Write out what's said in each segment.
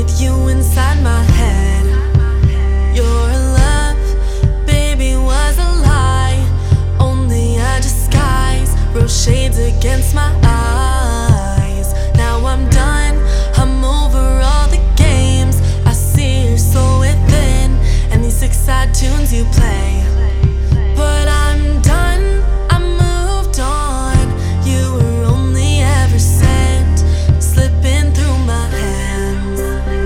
with you inside my head. Your love, baby, was a lie, only a disguise, wrote shades against my eyes. Now I'm done, I'm over all the games. I see your soul within, and these sick sad tunes you play. But I'm done, I moved on. You were only ever sent, slipping through my hands.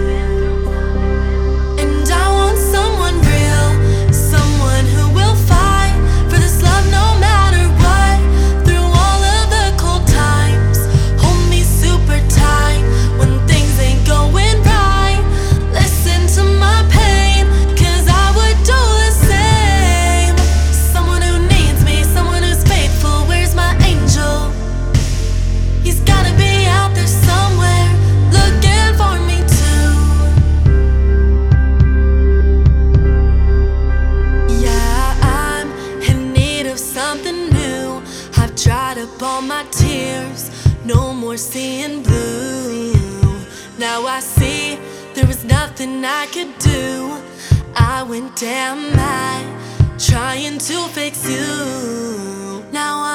And I want someone real, someone who will fight for this love no matter what. Through all of the cold times, hold me super tight when things ain't going right. Listen to my pain, 'cause I would do the same. Someone who needs me, someone who's faithful. Where's my angel? He's gotta be out there somewhere, looking for me too. Yeah, I'm in need of something new. I've dried up all my tears, no more seeing blue. Now I see there was nothing I could do. I went damn mad trying to fix you. Now